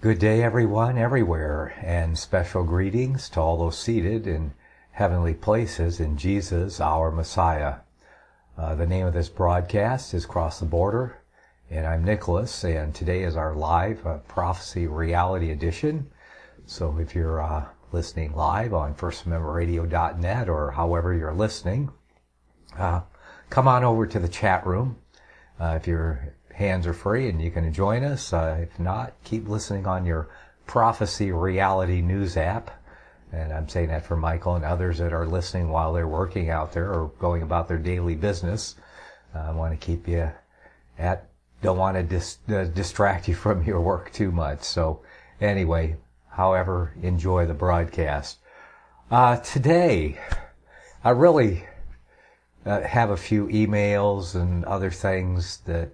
Good day, everyone, everywhere, and special greetings to all those seated in heavenly places in Jesus, our Messiah. The name of this broadcast is Cross the Border, and I'm Nicholas, and today is our live Prophecy Reality Edition. So if you're listening live on firstamendmentradio.net or however you're listening, come on over to the chat room if your hands are free and you can join us. If not, keep listening on your Prophecy Reality News app. And I'm saying that for Michael and others that are listening while they're working out there or going about their daily business. I want to keep you don't want to distract you from your work too much. So anyway, however, enjoy the broadcast. Today, I really have a few emails and other things that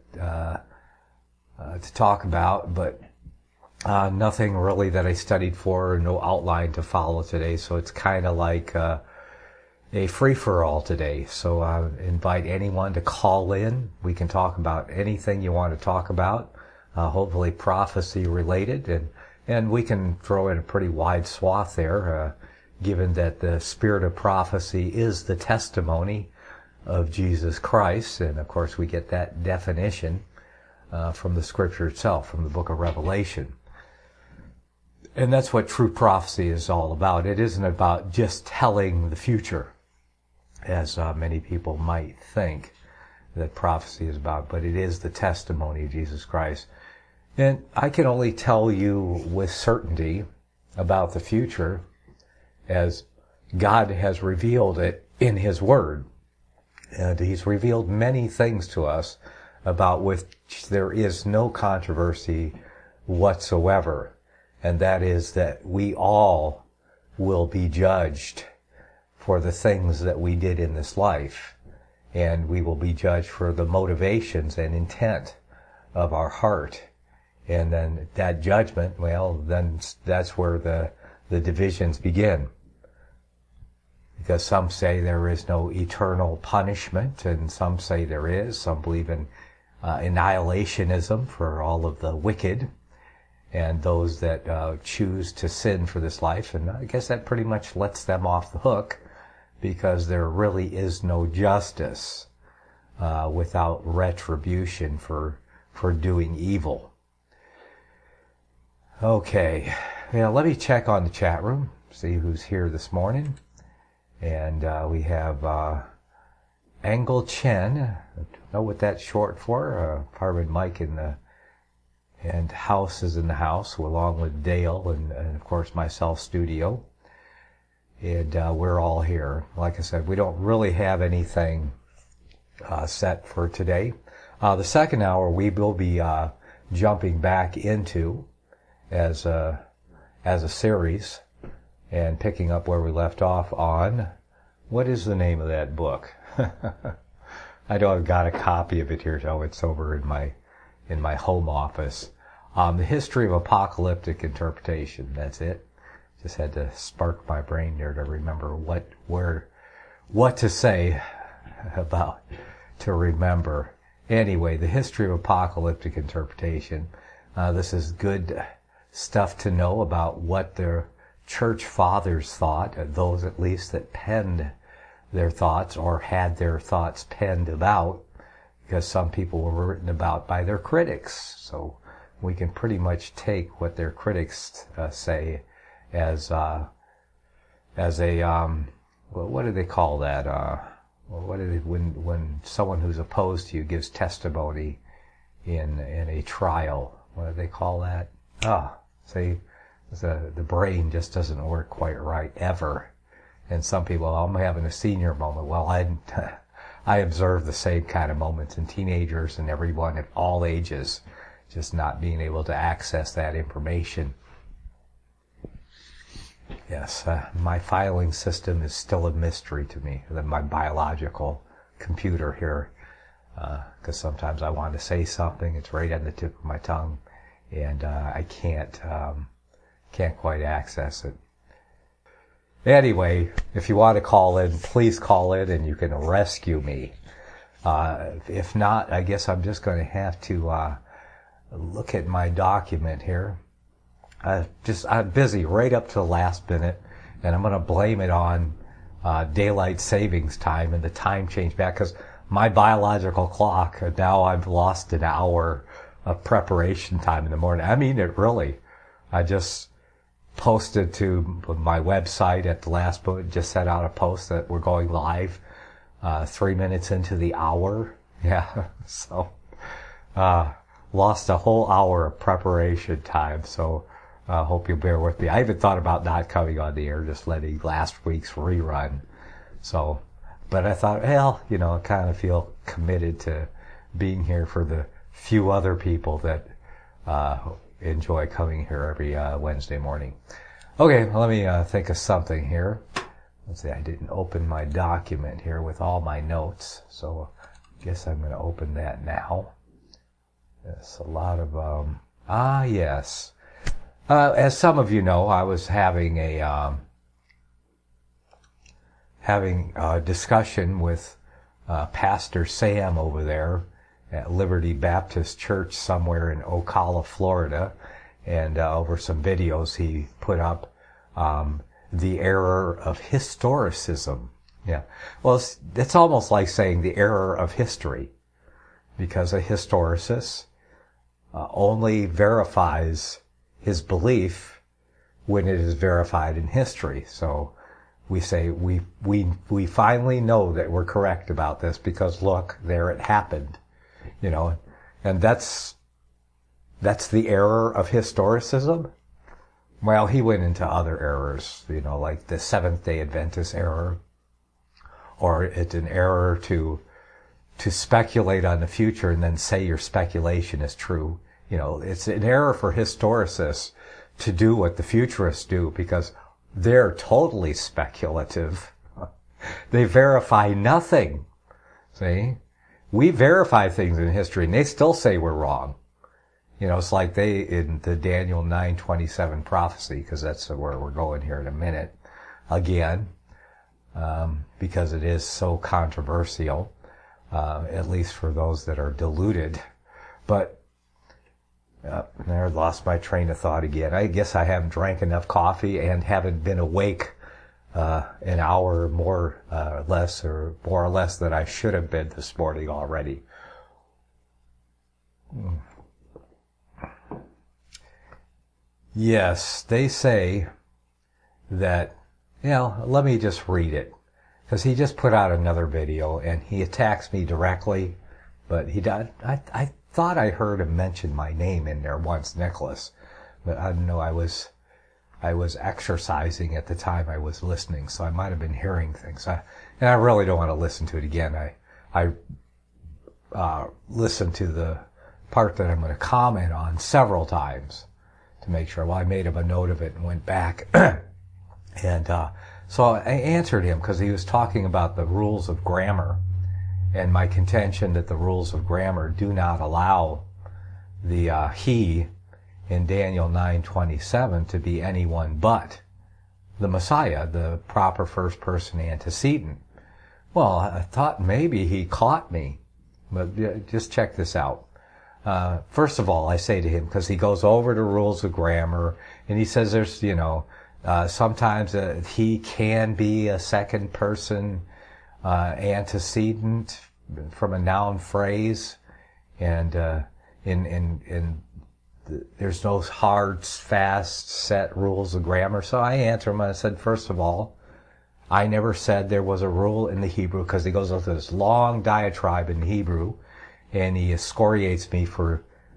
to talk about, but nothing really that I studied for, no outline to follow today. So it's kind of like a free-for-all today. So I invite anyone to call in. We can talk about anything you want to talk about, hopefully prophecy related, and we can throw in a pretty wide swath there, given that the spirit of prophecy is the testimony of Jesus Christ. And of course we get that definition from the scripture itself, from the book of Revelation. And that's what true prophecy is all about. It isn't about just telling the future, as many people might think that prophecy is about, but it is the testimony of Jesus Christ. And I can only tell you with certainty about the future as God has revealed it in His Word. And He's revealed many things to us about which there is no controversy whatsoever. And that is that we all will be judged for the things that we did in this life. And we will be judged for the motivations and intent of our heart. And then that judgment, well, then that's where the divisions begin. Because some say there is no eternal punishment, and some say there is. Some believe in annihilationism for all of the wicked and those that choose to sin for this life. And I guess that pretty much lets them off the hook, because there really is no justice without retribution for doing evil. Okay, now let me check on the chat room, see who's here this morning. And we have Angle Chen. I don't know what that's short for. Apartment Mike and House is in the house, along with Dale and of course myself, Studio. And we're all here. Like I said, we don't really have anything set for today. The second hour we will be jumping back into as a series, and picking up where we left off on, what is the name of that book? I know I've got a copy of it here, so it's over in my home office. The History of Apocalyptic Interpretation. That's it. Just had to spark my brain there to remember what to say about, to remember. Anyway, the History of Apocalyptic Interpretation. This is good stuff to know about what their church fathers thought, those at least that penned their thoughts or had their thoughts penned about, because some people were written about by their critics. So we can pretty much take what their critics say as a what do they call that? When someone who's opposed to you gives testimony in a trial? What do they call that? See. The brain just doesn't work quite right ever. And some people, I'm having a senior moment. Well, I observe the same kind of moments in teenagers and everyone at all ages, just not being able to access that information. Yes, my filing system is still a mystery to me, my biological computer here, because sometimes I want to say something, it's right on the tip of my tongue, and I can't quite access it. Anyway, if you want to call in, please call in and you can rescue me. If not, I guess I'm just going to have to look at my document here I'm busy right up to the last minute, and I'm going to blame it on daylight savings time and the time change back, because my biological clock, now I've lost an hour of preparation time in the morning. I mean it really. I just posted to my website at the last moment, just set out a post that we're going live 3 minutes into the hour. Yeah, so lost a whole hour of preparation time, so hope you'll bear with me. I even thought about not coming on the air, just letting last week's rerun. So, but I thought, well, I kind of feel committed to being here for the few other people that enjoy coming here every Wednesday morning. Okay, well, let me think of something here. Let's see, I didn't open my document here with all my notes, so I guess I'm going to open that now. Yes, a lot of, yes. As some of you know, I was having a discussion with Pastor Sam over there at Liberty Baptist Church somewhere in Ocala, Florida, and over some videos he put up, the error of historicism. Yeah. Well, it's almost like saying the error of history, because a historicist only verifies his belief when it is verified in history. So we say we finally know that we're correct about this because look, there it happened. And that's the error of historicism. Well, he went into other errors, like the Seventh-day Adventist error, or it's an error to speculate on the future and then say your speculation is true. It's an error for historicists to do what the futurists do, because they're totally speculative. They verify nothing. See? We verify things in history and they still say we're wrong. It's like in the Daniel 9:27 prophecy, because that's where we're going here in a minute, again, because it is so controversial, at least for those that are deluded. But I lost my train of thought again. I guess I haven't drank enough coffee and haven't been awake an hour more or less that I should have been this morning already. Yes, they say that, let me just read it, because he just put out another video and he attacks me directly, but I thought I heard him mention my name in there once, Nicholas, but I don't know, I was exercising at the time I was listening, so I might have been hearing things. And I really don't want to listen to it again. I listened to the part that I'm going to comment on several times to make sure. Well, I made him a note of it and went back. And so I answered him because he was talking about the rules of grammar and my contention that the rules of grammar do not allow the he in Daniel 9:27 to be anyone but the Messiah, the proper first person antecedent. Well, I thought maybe he caught me, but just check this out. First of all, I say to him, because he goes over the rules of grammar, and he says there's, sometimes he can be a second person antecedent from a noun phrase, and there's no hard, fast, set rules of grammar. So I answer him and I said, first of all, I never said there was a rule in the Hebrew, because he goes into this long diatribe in Hebrew, and he excoriates me for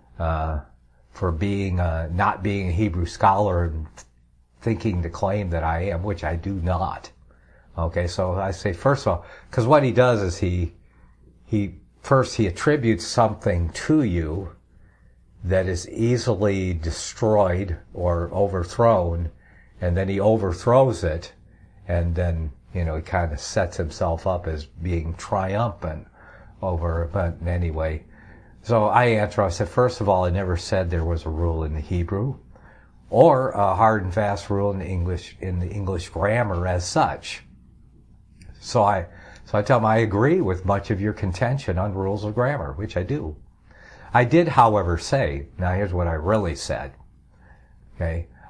being not being a Hebrew scholar and thinking to claim that I am, which I do not. Okay, so I say, first of all, because what he does is he attributes something to you that is easily destroyed or overthrown, and then he overthrows it, and then, he kind of sets himself up as being triumphant over, but anyway. So I answer, I said, first of all, I never said there was a rule in the Hebrew, or a hard and fast rule in the English grammar as such. So I tell him I agree with much of your contention on rules of grammar, which I do. I did, however, say, now here's what I really said. Okay,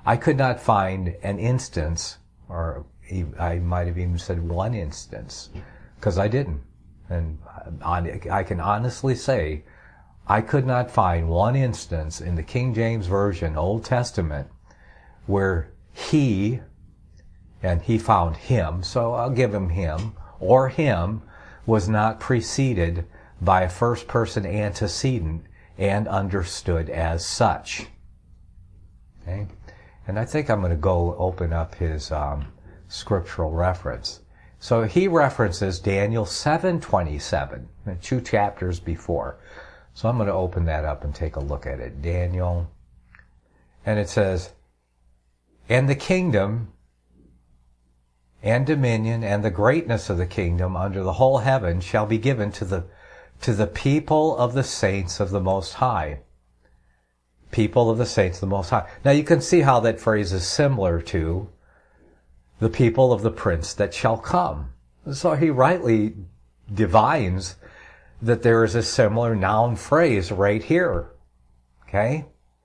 I could not find an instance, or I might have even said one instance, because I didn't. And I can honestly say I could not find one instance in the King James Version, Old Testament, where he, and he found him, so I'll give him him, or him, was not preceded by a first person antecedent and understood as such. Okay? And I think I'm going to go open up his scriptural reference. So he references Daniel 7:27, 2 chapters before. So I'm going to open that up and take a look at it. Daniel. And it says, "And the kingdom and dominion and the greatness of the kingdom under the whole heaven shall be given to the people of the saints of the Most High." People of the saints of the Most High. Now you can see how that phrase is similar to the people of the prince that shall come. So he rightly divines that there is a similar noun phrase right here. Okay?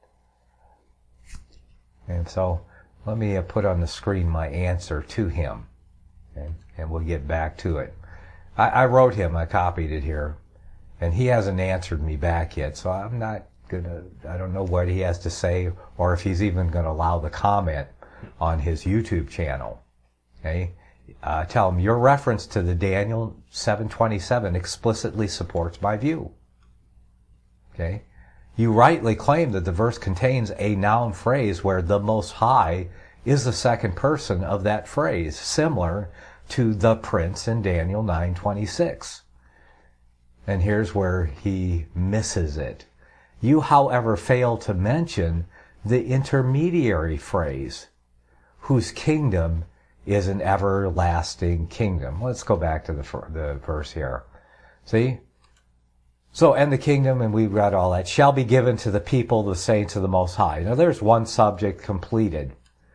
And so let me put on the screen my answer to him. And we'll get back to it. I wrote him, I copied it here. And he hasn't answered me back yet, so I'm not I don't know what he has to say, or if he's even going to allow the comment on his YouTube channel. Okay? Tell him your reference to the Daniel 7:27 explicitly supports my view. Okay? You rightly claim that the verse contains a noun phrase where the Most High is the second person of that phrase, similar to the prince in Daniel 9:26. And here's where he misses it. You, however, fail to mention the intermediary phrase, whose kingdom is an everlasting kingdom. Let's go back to the verse here. See? So, and the kingdom, and we've got all that, shall be given to the people, the saints of the Most High. Now there's one subject completed.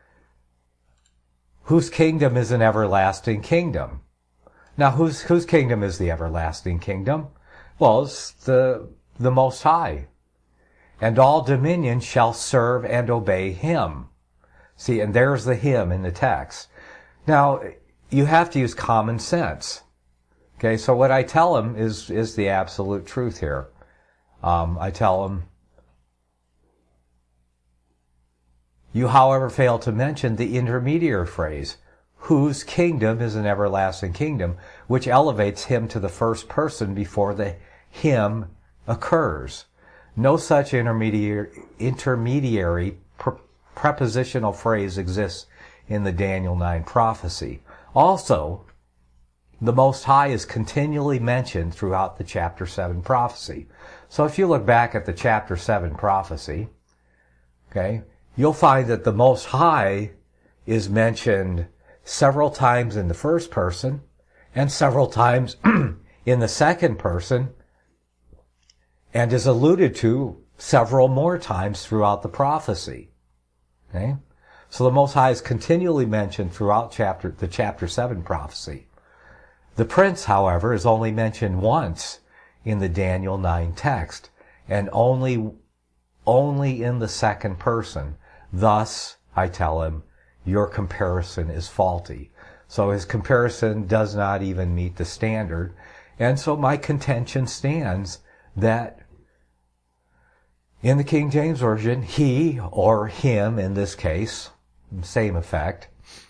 Whose kingdom is an everlasting kingdom? Now whose kingdom is the everlasting kingdom? Well, it's the Most High. And all dominion shall serve and obey him. See, and there's the him in the text. Now, you have to use common sense. Okay, so what I tell him is the absolute truth here. I tell him, you, however, fail to mention the intermediary phrase, whose kingdom is an everlasting kingdom, which elevates him to the first person before the him occurs. No such intermediary prepositional phrase exists in the Daniel 9 prophecy. Also, the Most High is continually mentioned throughout the chapter 7 prophecy. So if you look back at the chapter 7 prophecy, okay, you'll find that the Most High is mentioned several times in the first person and several times in the second person, and is alluded to several more times throughout the prophecy. Okay? So the Most High is continually mentioned throughout the chapter 7 prophecy. The prince, however, is only mentioned once in the Daniel 9 text, and only in the second person. Thus, I tell him, your comparison is faulty. So his comparison does not even meet the standard. And so my contention stands that in the King James Version, he, or him in this case, same effect,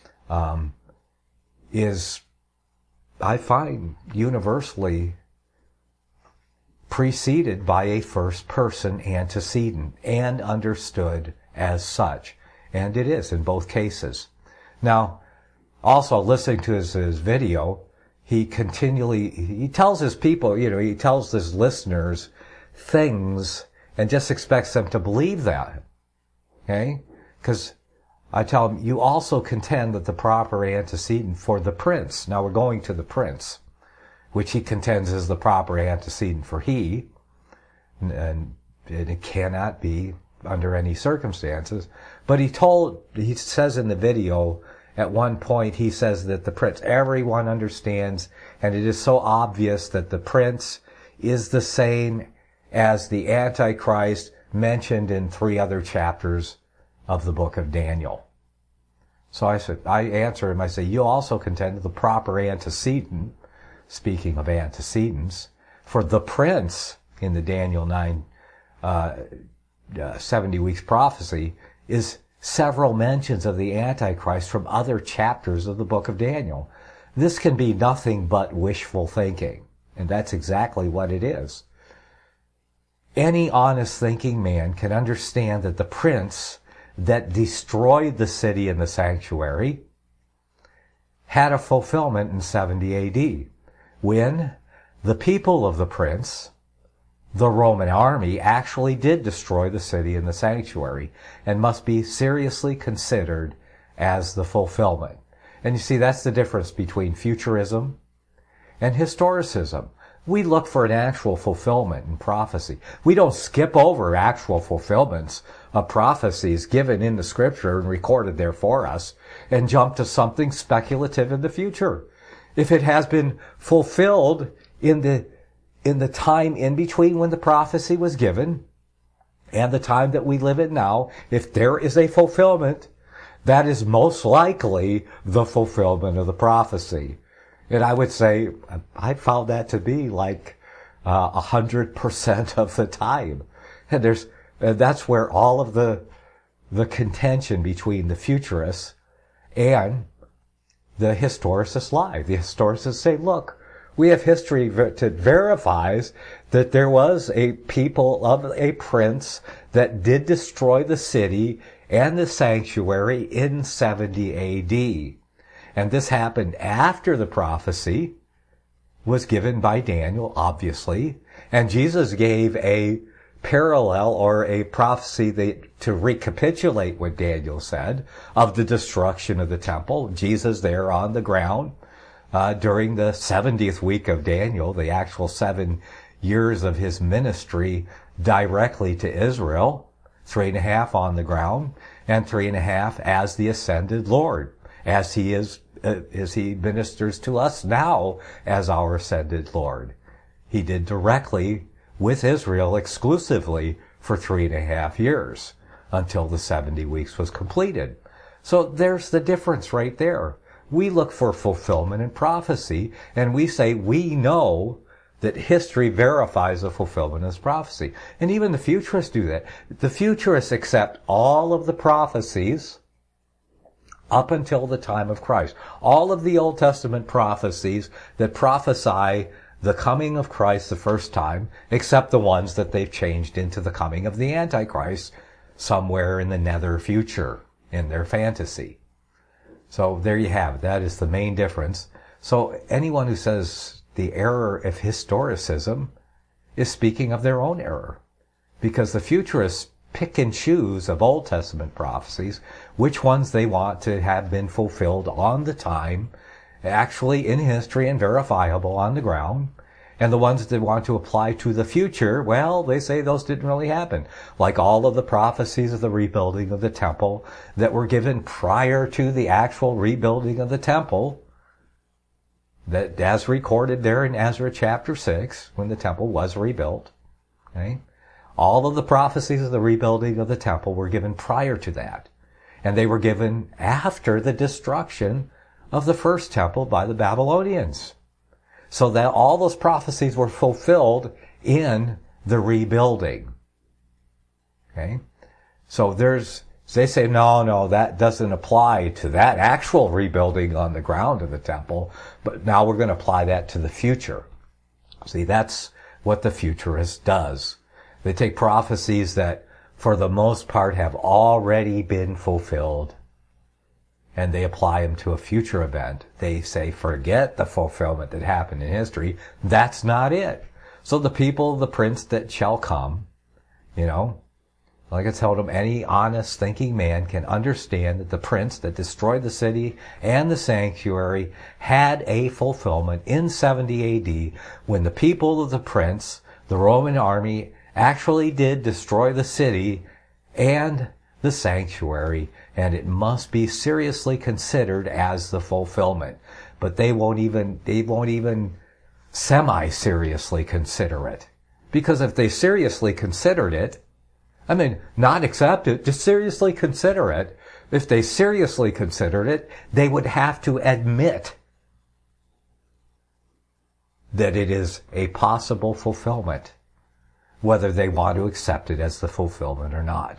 is, I find, universally preceded by a first person antecedent and understood as such. And it is in both cases. Now, also listening to his video, he tells his people, he tells his listeners things and just expects them to believe that. Okay? Because I tell him, you also contend that the proper antecedent for the prince, now we're going to the prince, which he contends is the proper antecedent for he, and it cannot be under any circumstances. But he says in the video, at one point, he says that the prince, everyone understands, and it is so obvious that the prince is the same as the Antichrist mentioned in 3 other chapters of the book of Daniel. So I answer him, I say, you also contend that the proper antecedent, speaking of antecedents, for the prince in the Daniel 9, 70 weeks prophecy is several mentions of the Antichrist from other chapters of the book of Daniel. This can be nothing but wishful thinking, and that's exactly what it is. Any honest thinking man can understand that the prince that destroyed the city and the sanctuary had a fulfillment in 70 AD, when the people of the prince, the Roman army, actually did destroy the city and the sanctuary, and must be seriously considered as the fulfillment. And you see, that's the difference between futurism and historicism. We look for an actual fulfillment in prophecy. We don't skip over actual fulfillments of prophecies given in the scripture and recorded there for us and jump to something speculative in the future. If it has been fulfilled in the time in between when the prophecy was given and the time that we live in now, if there is a fulfillment, that is most likely the fulfillment of the prophecy. And I would say I found that to be like 100% of the time. And that's where all of the contention between the futurists and the historicists lie. The historicists say, look, we have history that verifies that there was a people of a prince that did destroy the city and the sanctuary in 70 AD. And this happened after the prophecy was given by Daniel, obviously. And Jesus gave a parallel or a prophecy to recapitulate what Daniel said of the destruction of the temple. Jesus there on the ground during the 70th week of Daniel, the actual 7 years of his ministry directly to Israel, 3.5 on the ground, and 3.5 as the ascended Lord, as he ministers to us now as our ascended Lord. He did directly with Israel exclusively for 3.5 years until the 70 weeks was completed. So there's the difference right there. We look for fulfillment in prophecy, and we say we know that history verifies the fulfillment of this prophecy. And even the futurists do that. The futurists accept all of the prophecies up until the time of Christ. All of the Old Testament prophecies that prophesy the coming of Christ the first time, except the ones that they've changed into the coming of the Antichrist somewhere in the nether future in their fantasy. So there you have it. That is the main difference. So anyone who says the error of historicism is speaking of their own error, because the futurists pick and choose of Old Testament prophecies which ones they want to have been fulfilled on the time, actually in history and verifiable on the ground, and the ones that they want to apply to the future, well, they say those didn't really happen. Like all of the prophecies of the rebuilding of the temple that were given prior to the actual rebuilding of the temple, that as recorded there in Ezra chapter 6, when the temple was rebuilt. Okay? All of the prophecies of the rebuilding of the temple were given prior to that. And they were given after the destruction of the first temple by the Babylonians. So that all those prophecies were fulfilled in the rebuilding. Okay? So they say, no, that doesn't apply to that actual rebuilding on the ground of the temple, but now we're going to apply that to the future. See, that's what the futurist does. They take prophecies that, for the most part, have already been fulfilled, and they apply them to a future event. They say, forget the fulfillment that happened in history. That's not it. So the people, the prince that shall come, like I told them, any honest thinking man can understand that the prince that destroyed the city and the sanctuary had a fulfillment in 70 AD when the people of the prince, the Roman army, actually did destroy the city and the sanctuary, and it must be seriously considered as the fulfillment. But they won't even semi-seriously consider it. Because if they seriously considered it, I mean, not accept it, just seriously consider it. If they seriously considered it, they would have to admit that it is a possible fulfillment, whether they want to accept it as the fulfillment or not.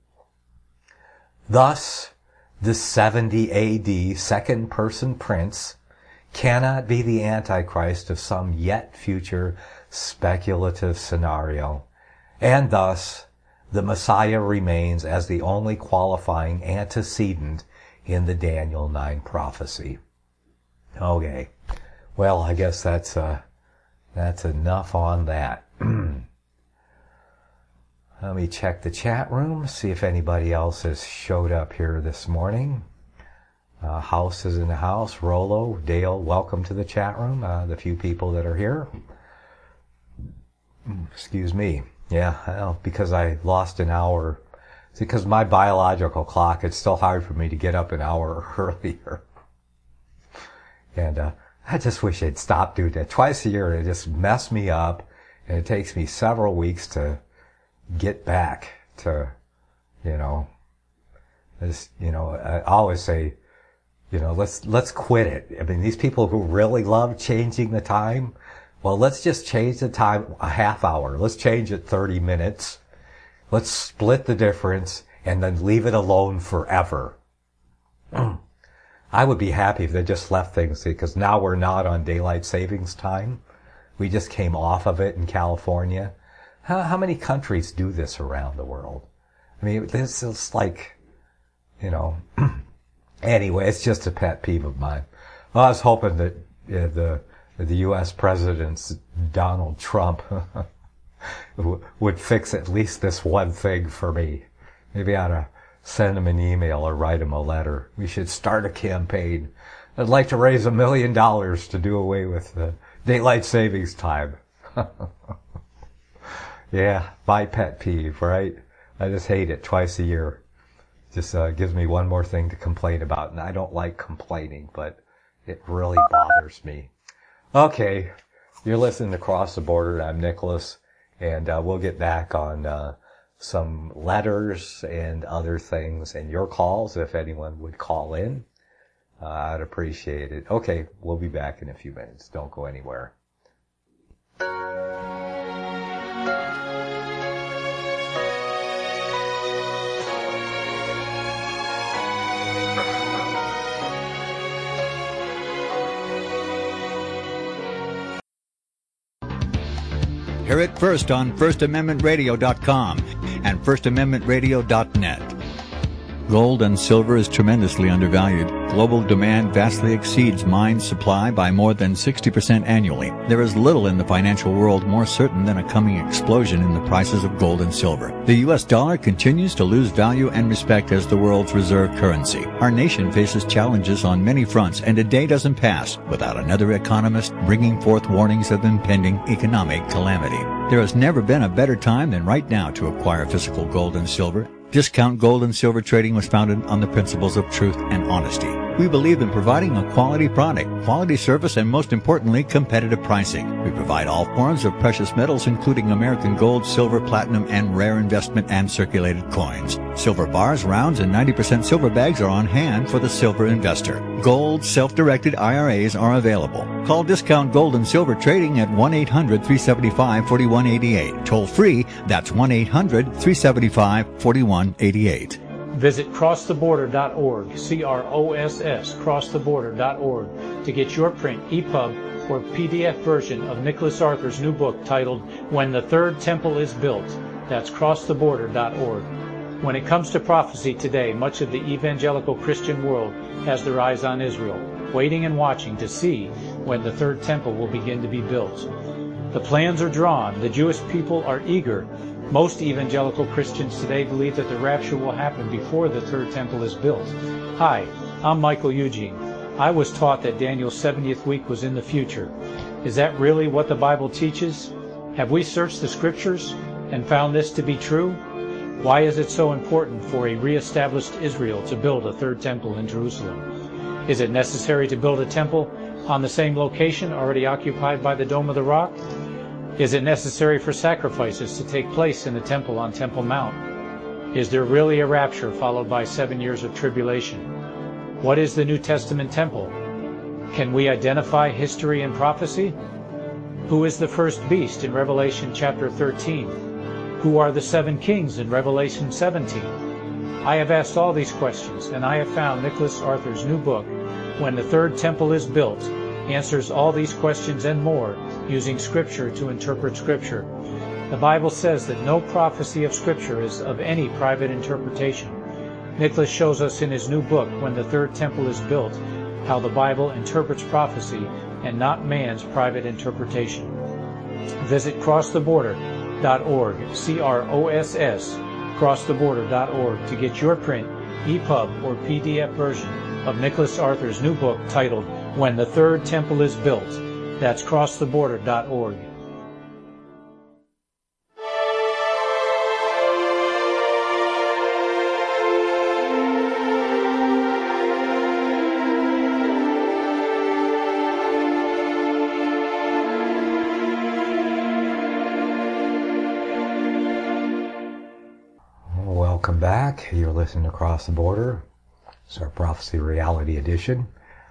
Thus, the 70 AD second-person prince cannot be the Antichrist of some yet future speculative scenario, and thus the Messiah remains as the only qualifying antecedent in the Daniel 9 prophecy. Okay, well, I guess that's enough on that. Let me check the chat room, see if anybody else has showed up here this morning. House is in the house. Rolo, Dale, welcome to the chat room, the few people that are here. Excuse me. Yeah, well, because I lost an hour. It's because my biological clock, it's still hard for me to get up an hour earlier. And I just wish I'd stop doing that. Twice a year, it just messed me up, and it takes me several weeks to get back to, I always say, let's quit it. I mean, these people who really love changing the time, well, let's just change the time a half hour. Let's change it 30 minutes. Let's split the difference and then leave it alone forever. I would be happy if they just left things, because now we're not on daylight savings time. We just came off of it in California. How many countries do this around the world? I mean, this is like, anyway, it's just a pet peeve of mine. Well, I was hoping that the U.S. President Donald Trump would fix at least this one thing for me. Maybe I ought to send him an email or write him a letter. We should start a campaign. I'd like to raise $1 million to do away with the daylight savings time. Yeah, my pet peeve, right? I just hate it twice a year. Just gives me one more thing to complain about, and I don't like complaining, but it really bothers me. Okay, you're listening to Cross the Border. I'm Nicholas, and we'll get back on some letters and other things, and your calls, if anyone would call in. I'd appreciate it. Okay, we'll be back in a few minutes. Don't go anywhere. Hear it first on FirstAmendmentRadio.com and FirstAmendmentRadio.net. Gold and silver is tremendously undervalued. Global demand vastly exceeds mine supply by more than 60% annually. There is little in the financial world more certain than a coming explosion in the prices of gold and silver. The U.S. dollar continues to lose value and respect as the world's reserve currency. Our nation faces challenges on many fronts, and a day doesn't pass without another economist bringing forth warnings of impending economic calamity. There has never been a better time than right now to acquire physical gold and silver. Discount Gold and Silver Trading was founded on the principles of truth and honesty. We believe in providing a quality product, quality service, and most importantly, competitive pricing. We provide all forms of precious metals, including American gold, silver, platinum, and rare investment and circulated coins. Silver bars, rounds, and 90% silver bags are on hand for the silver investor. Gold self-directed IRAs are available. Call Discount Gold and Silver Trading at 1-800-375-4188. Toll free, that's 1-800-375-4188. Visit crosstheborder.org, CROSS, crosstheborder.org, to get your print, EPUB, or PDF version of Nicholas Arthur's new book titled When the Third Temple is Built. That's crosstheborder.org. When it comes to prophecy today, much of the evangelical Christian world has their eyes on Israel, waiting and watching to see when the third temple will begin to be built. The plans are drawn. The Jewish people are eager. Most evangelical Christians today believe that the rapture will happen before the third temple is built. Hi, I'm Michael Eugene. I was taught that Daniel's 70th week was in the future. Is that really what the Bible teaches? Have we searched the Scriptures and found this to be true? Why is it so important for a re-established Israel to build a third temple in Jerusalem? Is it necessary to build a temple on the same location already occupied by the Dome of the Rock? Is it necessary for sacrifices to take place in the temple on Temple Mount? Is there really a rapture followed by 7 years of tribulation? What is the New Testament temple? Can we identify history and prophecy? Who is the first beast in Revelation chapter 13? Who are the 7 kings in Revelation 17? I have asked all these questions, and I have found Nicholas Arthur's new book, When the Third Temple is Built, answers all these questions and more using Scripture to interpret Scripture. The Bible says that no prophecy of Scripture is of any private interpretation. Nicholas shows us in his new book, When the Third Temple is Built, how the Bible interprets prophecy and not man's private interpretation. Visit crosstheborder.org, C-R-O-S-S, crosstheborder.org, to get your print, EPUB, or PDF version of Nicholas Arthur's new book titled When the Third Temple is Built. That's crosstheborder.org. Welcome back. You're listening to Across the Border. It's our Prophecy Reality Edition.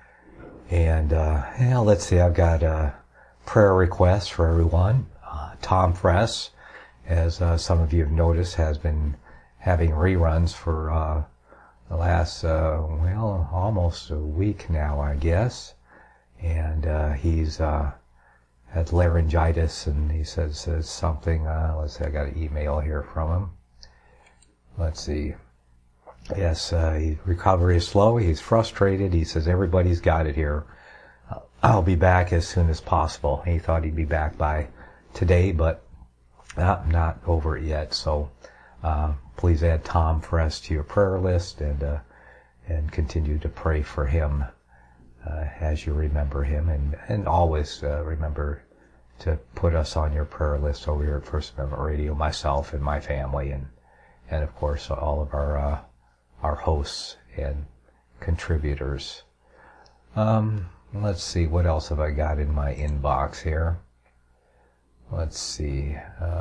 And let's see, I've got a prayer request for everyone. Tom Fress, as some of you have noticed, has been having reruns for the last, almost a week now, I guess. And he's had laryngitis, and he says something, let's see, I got an email here from him. Let's see. Yes, recovery is slow. He's frustrated. He says, everybody's got it here. I'll be back as soon as possible. He thought he'd be back by today, but not over it yet. So please add Tom Fress to your prayer list and continue to pray for him as you remember him. And always remember to put us on your prayer list over here at First Amendment Radio, myself and my family, and of course all of our hosts and contributors. Let's see, what else have I got in my inbox here? Let's see.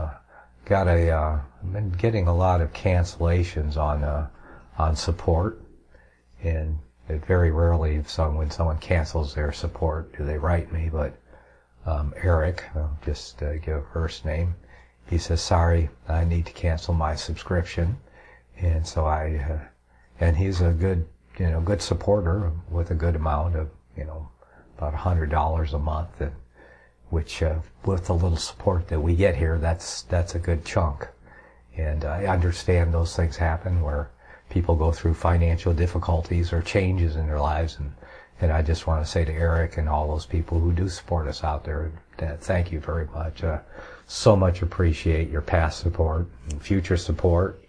I've been getting a lot of cancellations on support, and it very rarely, when someone cancels their support, do they write me. But Eric, I'll just give a first name. He says, sorry, I need to cancel my subscription. And so and he's a good supporter with a good amount of, about $100 a month, which, with the little support that we get here, that's a good chunk. And I understand those things happen where people go through financial difficulties or changes in their lives. And I just want to say to Eric and all those people who do support us out there, that thank you very much. So much appreciate your past support and future support,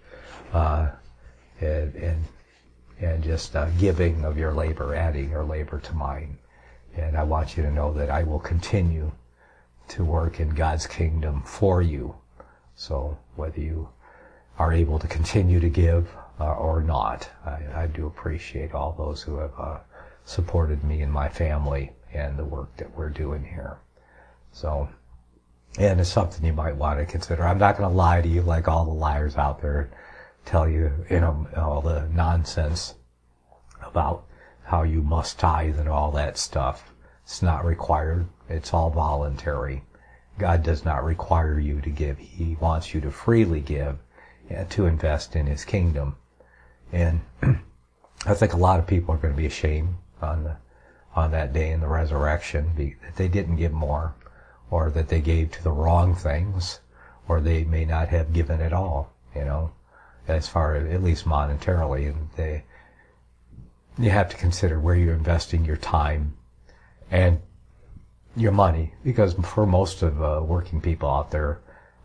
and just giving of your labor, adding your labor to mine. And I want you to know that I will continue to work in God's kingdom for you. So whether you are able to continue to give or not, I do appreciate all those who have supported me and my family and the work that we're doing here. So, and it's something you might want to consider. I'm not going to lie to you like all the liars out there tell you, all the nonsense about how you must tithe and all that stuff. It's not required. It's all voluntary. God does not require you to give. He wants you to freely give and to invest in His kingdom. And I think a lot of people are going to be ashamed on that day in the resurrection that they didn't give more, or that they gave to the wrong things, or they may not have given at all, as far as, at least monetarily. And you have to consider where you're investing your time and your money, because for most of working people out there,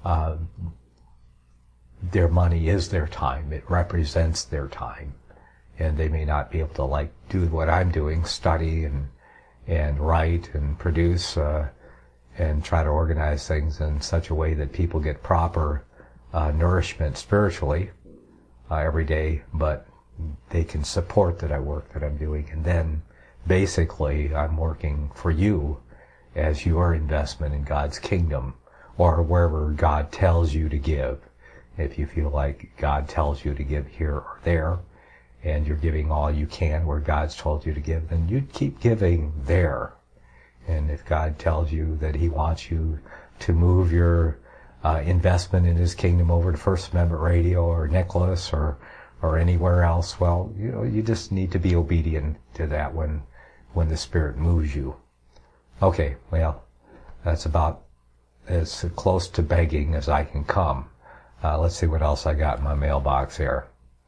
their money is their time. It represents their time. And they may not be able to do what I'm doing, study and write and produce, and try to organize things in such a way that people get proper nourishment spiritually every day, but they can support that work that I'm doing. And then basically I'm working for you as your investment in God's kingdom, or wherever God tells you to give. If you feel like God tells you to give here or there, and you're giving all you can where God's told you to give, then you'd keep giving there. And if God tells you that He wants you to move your investment in His kingdom over to First Amendment Radio or Nicholas or anywhere else, well, you just need to be obedient to that when the Spirit moves you. Okay, well, that's about as close to begging as I can come. Let's see what else I got in my mailbox here.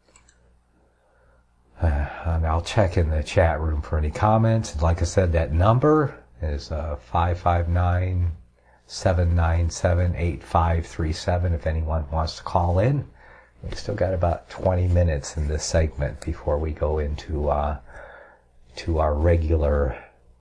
And I'll check in the chat room for any comments. And like I said, that number is 559-797-8537 if anyone wants to call in. We've still got about 20 minutes in this segment before we go into to our regular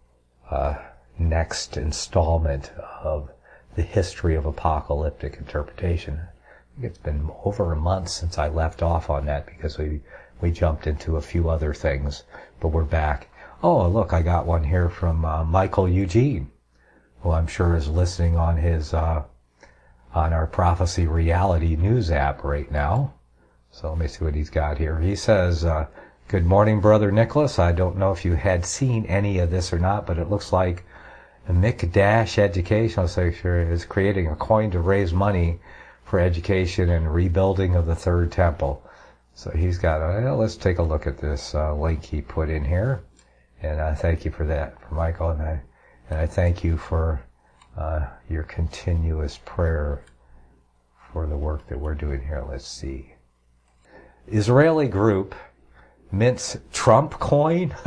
next installment of the history of apocalyptic interpretation. I think it's been over a month since I left off on that because we jumped into a few other things, but we're back. Oh, look, I got one here from Michael Eugene, who I'm sure is listening on his on our Prophecy Reality news app right now. So let me see what he's got here. He says, good morning, Brother Nicholas. I don't know if you had seen any of this or not, but it looks like Mikdash Educational Center is creating a coin to raise money for education and rebuilding of the Third Temple. So he's got let's take a look at this link he put in here. And I thank you for that, for Michael. And I thank you for your continuous prayer for the work that we're doing here. Let's see. Israeli group mints Trump coin.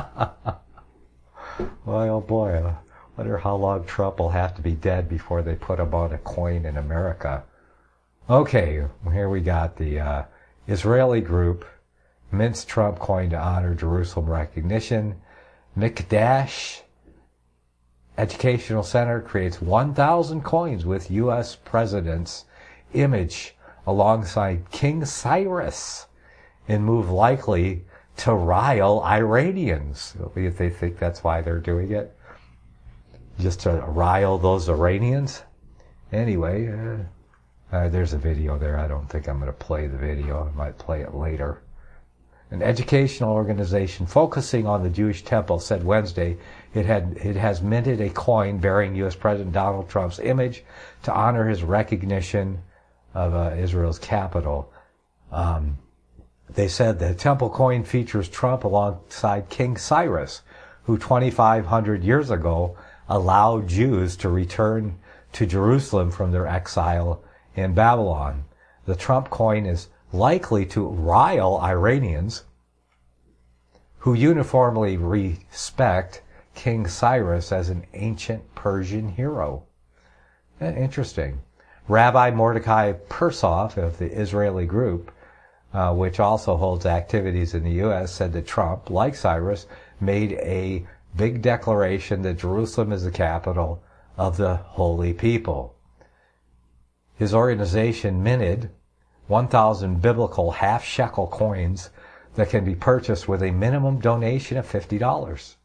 Boy, oh boy. I wonder how long Trump will have to be dead before they put him on a coin in America. Okay, here we got the Israeli group mints Trump coin to honor Jerusalem recognition. Mikdash Educational Center creates 1,000 coins with U.S. President's image alongside King Cyrus in move likely to rile Iranians. If they think that's why they're doing it, just to rile those Iranians. Anyway, there's a video there. I don't think I'm going to play the video. I might play it later. An educational organization focusing on the Jewish temple said Wednesday it has minted a coin bearing U.S. President Donald Trump's image to honor his recognition of Israel's capital. They said the temple coin features Trump alongside King Cyrus, who 2,500 years ago allowed Jews to return to Jerusalem from their exile in Babylon. The Trump coin is likely to rile Iranians who uniformly respect King Cyrus as an ancient Persian hero. Interesting. Rabbi Mordecai Persoff of the Israeli group, which also holds activities in the U.S., said that Trump, like Cyrus, made a big declaration that Jerusalem is the capital of the holy people. His organization minted 1,000 biblical half-shekel coins that can be purchased with a minimum donation of $50.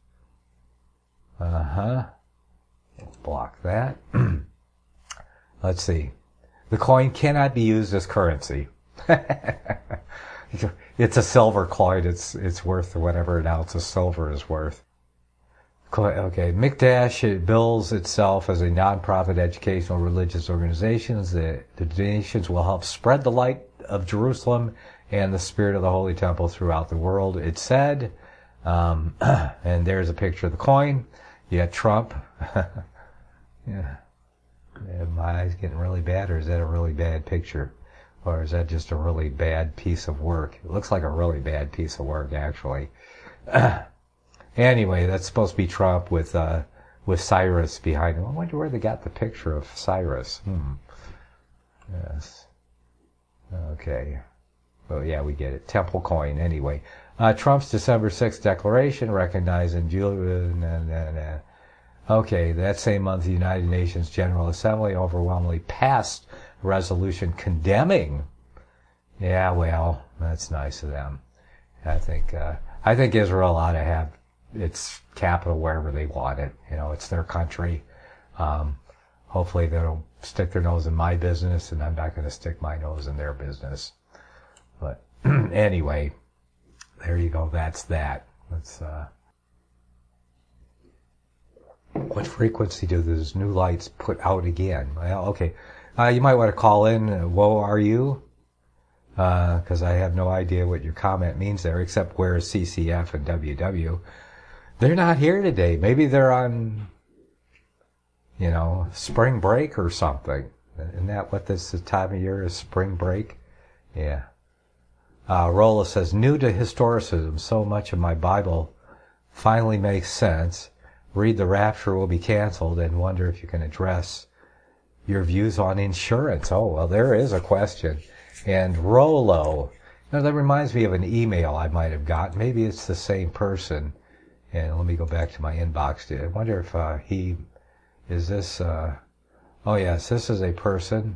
Block that. Let's see. The coin cannot be used as currency. It's a silver coin. It's worth whatever an ounce of silver is worth. Okay, Mikdash, it bills itself as a nonprofit educational religious organization. The donations will help spread the light of Jerusalem and the spirit of the Holy Temple throughout the world, it said. And there's a picture of the coin. You got Trump. Yeah. My eyes getting really bad, or is that a really bad picture? Or is that just a really bad piece of work? It looks like a really bad piece of work, actually. Anyway, that's supposed to be Trump with Cyrus behind him. I wonder where they got the picture of Cyrus. Yes. Okay. Well, yeah, we get it. Temple coin, anyway. Trump's December 6th declaration recognizing Julia. Okay, that same month, the United Nations General Assembly overwhelmingly passed a resolution condemning. Yeah, well, that's nice of them. I think Israel ought to have its capital wherever they want it. It's their country. hopefully they don't stick their nose in my business, and I'm not going to stick my nose in their business. But anyway, there you go. That's that. Let's, what frequency do those new lights put out again? Well, okay. You might want to call in, woe are you? Because I have no idea what your comment means there, except where is CCF and WW. They're not here today. Maybe they're on, spring break or something. Isn't that what this time of year is, spring break? Yeah. Rolla says, new to historicism, so much of my Bible finally makes sense. Read the rapture will be canceled and wonder if you can address your views on insurance. Oh, well, there is a question. And Rollo, that reminds me of an email I might have got. Maybe it's the same person. And let me go back to my inbox. I wonder if this is a person.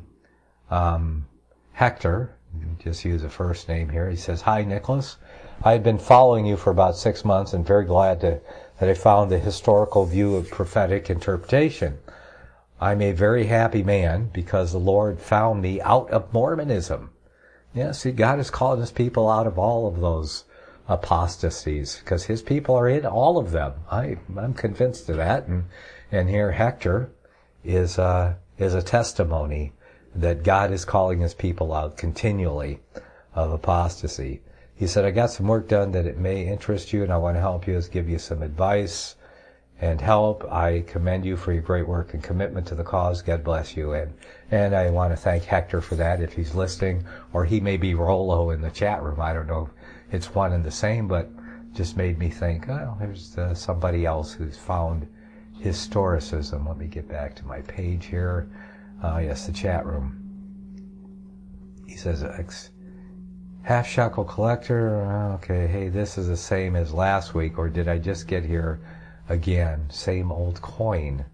Hector, just use a first name here. He says, hi, Nicholas. I had been following you for about 6 months and very glad that I found the historical view of prophetic interpretation. I'm a very happy man because the Lord found me out of Mormonism. Yeah, see, God is calling his people out of all of those apostasies because his people are in all of them. I'm convinced of that. And here Hector is a testimony that God is calling his people out continually of apostasy. He said, I got some work done that it may interest you, and I want to help you, give you some advice and help. I commend you for your great work and commitment to the cause. God bless you. And I want to thank Hector for that if he's listening, or he may be Rollo in the chat room. I don't know if it's one and the same, but just made me think, oh, there's somebody else who's found historicism. Let me get back to my page here. Yes, the chat room. He says, half shekel collector. Okay, hey, this is the same as last week, or did I just get here again? Same old coin.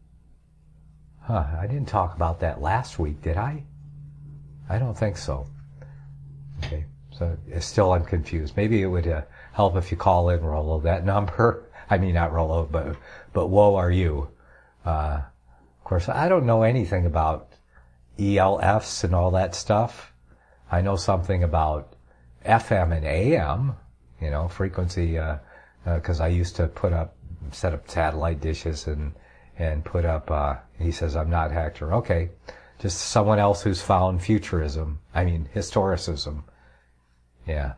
I didn't talk about that last week, did I? I don't think so. Okay, so still I'm confused. Maybe it would help if you call in, Rollo, that number. I mean, not Rollo, but woe are you. Of course, I don't know anything about ELFs and all that stuff. I know something about FM and AM, frequency, because I used to set up satellite dishes and put up, he says, I'm not Hector. Okay, just someone else who's found historicism. Yeah.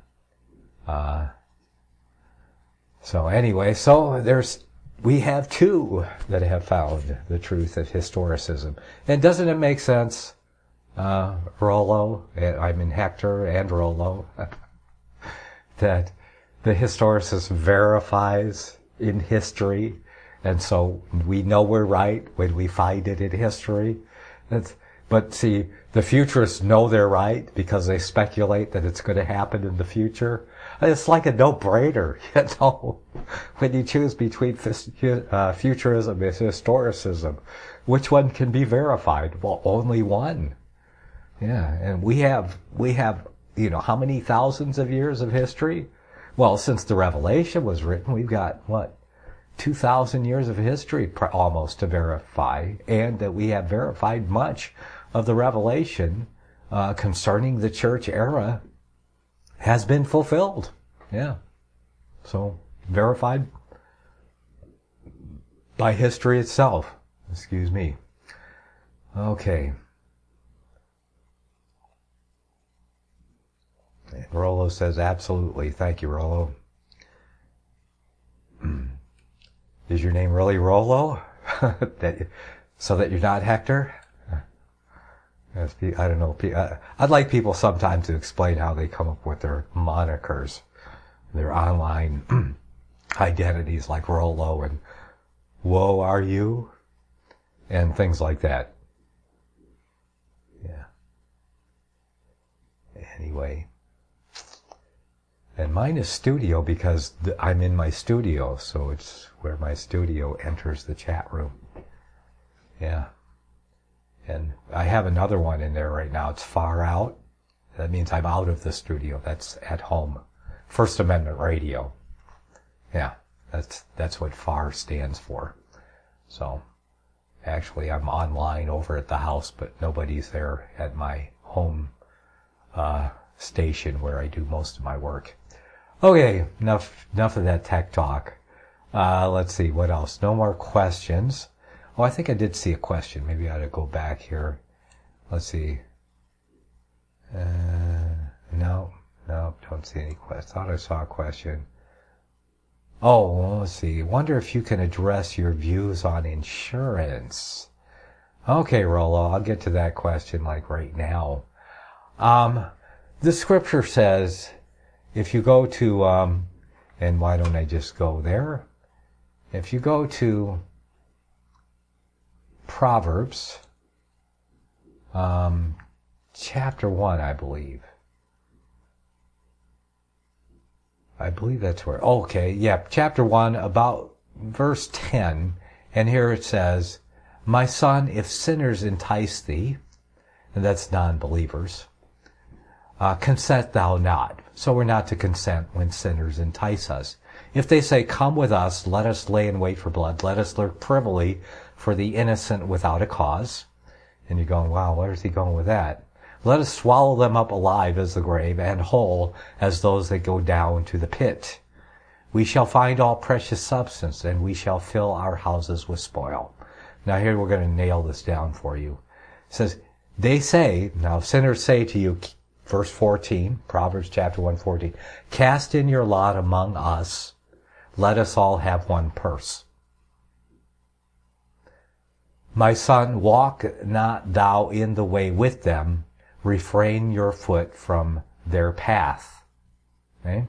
So anyway, we have two that have found the truth of historicism. And doesn't it make sense, Rollo, Hector and Rollo, that the historicism verifies in history, and so we know we're right when we find it in history. But see, the futurists know they're right because they speculate that it's going to happen in the future. It's like a no-brainer, when you choose between futurism and historicism. Which one can be verified? Well, only one. Yeah, and we have, how many thousands of years of history? Well, since the Revelation was written, we've got, 2,000 years of history almost to verify, and that we have verified much of the Revelation concerning the church era has been fulfilled. Yeah. So, verified by history itself. Excuse me. Okay. And Rollo says, absolutely. Thank you, Rollo. Is your name really Rollo? So that you're not Hector? I don't know. I'd like people sometimes to explain how they come up with their monikers, their online identities like Rollo and woe are you, and things like that. Yeah. Anyway. And mine is studio because I'm in my studio, so it's where my studio enters the chat room. Yeah. And I have another one in there right now. It's far out. That means I'm out of the studio. That's at home. First Amendment Radio. Yeah. That's what FAR stands for. So, Actually, I'm online over at the house, but nobody's there at my home station where I do most of my work. Okay, enough of that tech talk. Let's see, what else? No more questions. Oh, I think I did see a question. Maybe I ought to go back here. Let's see. No, don't see any questions. Thought I saw a question. Oh, well, let's see. Wonder if you can address your views on insurance. Okay, Rollo, I'll get to that question like right now. The scripture says, if you go to, and why don't I just go there? If you go to Proverbs, chapter 1, I believe that's where, okay, yeah, chapter 1, about verse 10, and here it says, my son, if sinners entice thee, and that's non-believers, consent thou not. So we're not to consent when sinners entice us. If they say, come with us, let us lay in wait for blood, let us lurk privily for the innocent without a cause. And you're going, wow, where is he going with that? Let us swallow them up alive as the grave, and whole as those that go down to the pit. We shall find all precious substance, and we shall fill our houses with spoil. Now here we're going to nail this down for you. It says, they say, now sinners say to you, verse 14, Proverbs chapter 1:14, cast in your lot among us, let us all have one purse. My son, walk not thou in the way with them, refrain your foot from their path. Okay?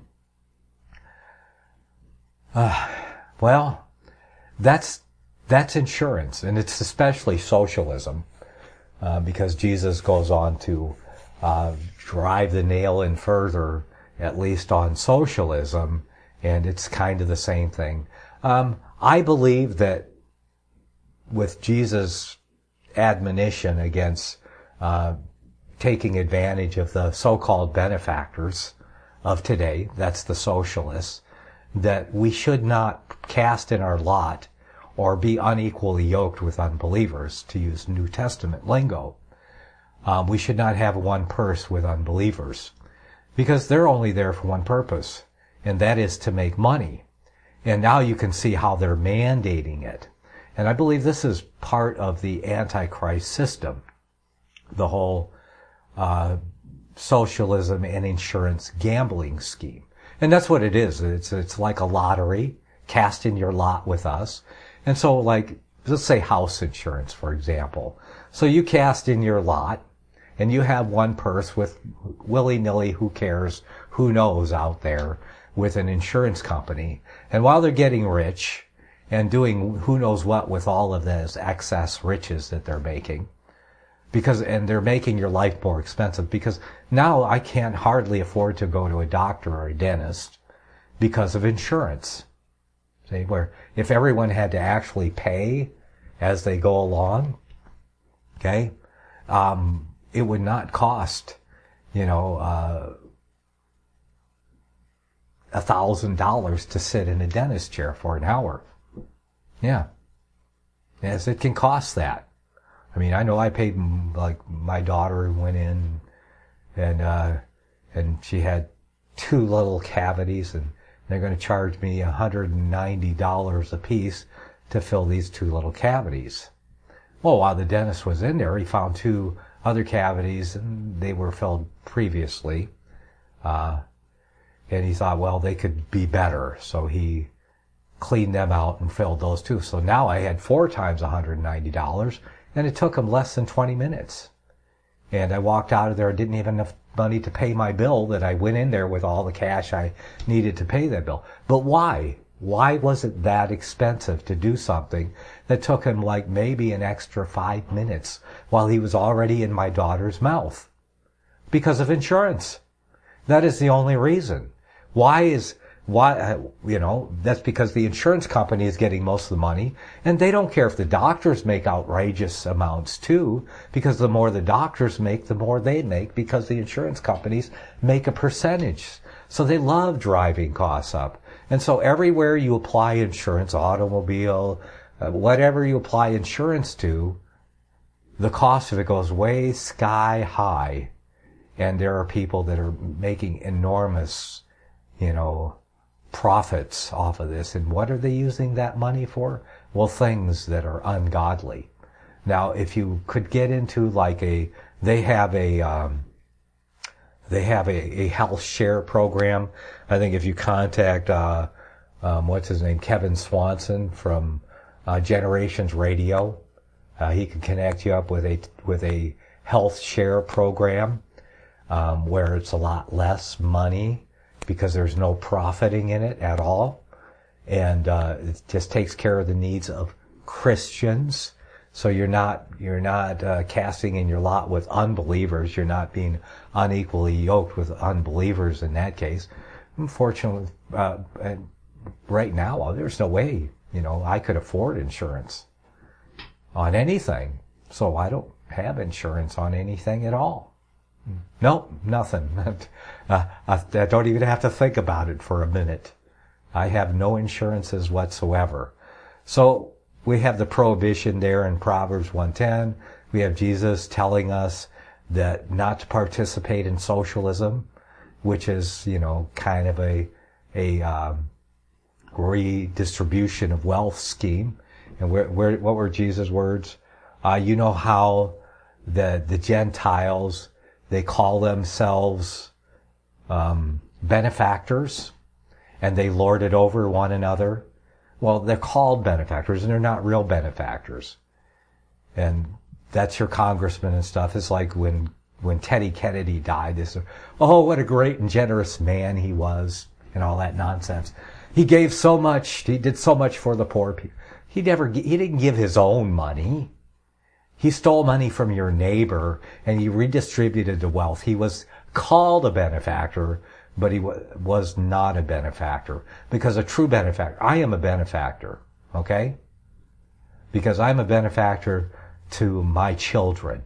Well, that's insurance, and it's especially socialism, because Jesus goes on to drive the nail in further, at least on socialism, and it's kind of the same thing. I believe that with Jesus' admonition against taking advantage of the so-called benefactors of today, that's the socialists, that we should not cast in our lot or be unequally yoked with unbelievers, to use New Testament lingo. We should not have one purse with unbelievers, because they're only there for one purpose, and that is to make money. And now you can see how they're mandating it. And I believe this is part of the Antichrist system, the whole socialism and insurance gambling scheme. And that's what it is. It's like a lottery. Cast in your lot with us. And so, like, let's say house insurance, for example. So you cast in your lot, and you have one purse with willy-nilly, who cares, who knows out there, with an insurance company. And while they're getting rich and doing who knows what with all of this excess riches that they're making, and they're making your life more expensive, because now I can't hardly afford to go to a doctor or a dentist because of insurance. See, where if everyone had to actually pay as they go along, okay, it would not cost, $1,000 to sit in a dentist chair for an hour. Yeah. Yes, it can cost that. I mean, I know I paid, like, my daughter went in and she had 2 little cavities, and they're going to charge me $190 a piece to fill these 2 little cavities. Well, while the dentist was in there, he found 2 other cavities, and they were filled previously. And he thought, well, they could be better. So he cleaned them out and filled those 2. So now I had 4 times $190, and it took him less than 20 minutes. And I walked out of there and didn't have enough money to pay my bill, that I went in there with all the cash I needed to pay that bill. But why? Why was it that expensive to do something that took him like maybe an extra 5 minutes while he was already in my daughter's mouth? Because of insurance. That is the only reason. That's because the insurance company is getting most of the money, and they don't care if the doctors make outrageous amounts too, because the more the doctors make, the more they make, because the insurance companies make a percentage. So they love driving costs up. And so everywhere you apply insurance, automobile, whatever you apply insurance to, the cost of it goes way sky high. And there are people that are making enormous, profits off of this. And what are they using that money for? Well, things that are ungodly. Now, if you could get into they have a health share program. I think if you contact, what's his name, Kevin Swanson from Generations Radio, he can connect you up with a health share program, where it's a lot less money because there's no profiting in it at all. And, it just takes care of the needs of Christians. So you're not casting in your lot with unbelievers. You're not being unequally yoked with unbelievers in that case. Unfortunately, right now, there's no way, I could afford insurance on anything. So I don't have insurance on anything at all. Nope, nothing. I don't even have to think about it for a minute. I have no insurances whatsoever. So we have the prohibition there in Proverbs 1:10. We have Jesus telling us that not to participate in socialism, which is, kind of a redistribution of wealth scheme. And what were Jesus' words? You know how the Gentiles, they call themselves benefactors, and they lord it over one another. Well, they're called benefactors, and they're not real benefactors. And that's your congressman and stuff. It's like when Teddy Kennedy died, they said, oh, what a great and generous man he was, and all that nonsense. He gave so much, he did so much for the poor people. He didn't give his own money. He stole money from your neighbor, and he redistributed the wealth. He was called a benefactor, but he was not a benefactor. Because a true benefactor, I am a benefactor, okay? Because I'm a benefactor to my children.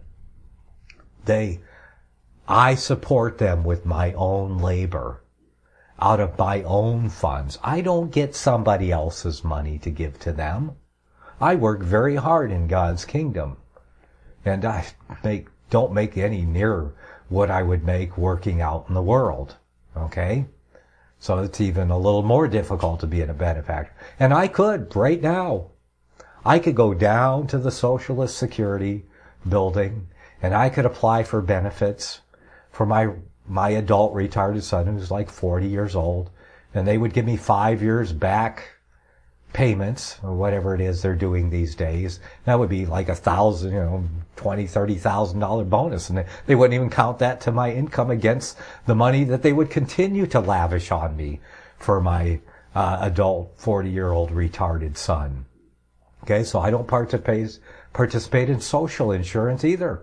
I support them with my own labor, out of my own funds. I don't get somebody else's money to give to them. I work very hard in God's kingdom. And I don't make any near what I would make working out in the world. Okay? So it's even a little more difficult to be a benefactor. And I could, right now. I could go down to the Socialist Security building, and I could apply for benefits for my adult retarded son who's like 40 years old. And they would give me 5 years back payments, or whatever it is they're doing these days. That would be like $1,000, $20,000, $30,000 bonus. And they wouldn't even count that to my income against the money that they would continue to lavish on me for my adult 40-year-old retarded son. Okay, so I don't participate in social insurance either.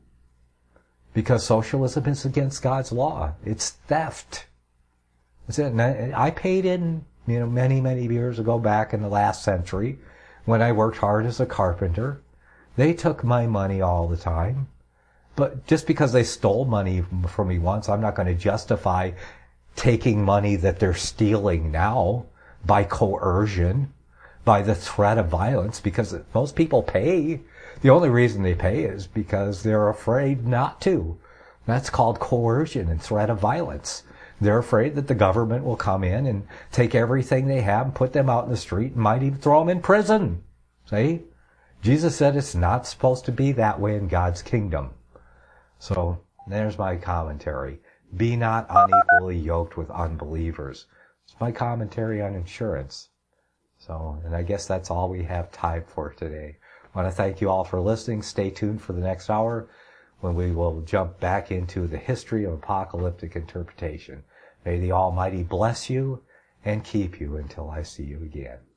Because socialism is against God's law. It's theft. That's it. And I paid in, many, many years ago, back in the last century, when I worked hard as a carpenter. They took my money all the time. But just because they stole money from me once, I'm not going to justify taking money that they're stealing now by coercion, by the threat of violence, because most people pay. The only reason they pay is because they're afraid not to. That's called coercion and threat of violence. They're afraid that the government will come in and take everything they have and put them out in the street and might even throw them in prison. See? Jesus said it's not supposed to be that way in God's kingdom. So there's my commentary. Be not unequally yoked with unbelievers. It's my commentary on insurance. So, and I guess that's all we have time for today. I want to thank you all for listening. Stay tuned for the next hour, when we will jump back into the history of apocalyptic interpretation. May the Almighty bless you and keep you until I see you again.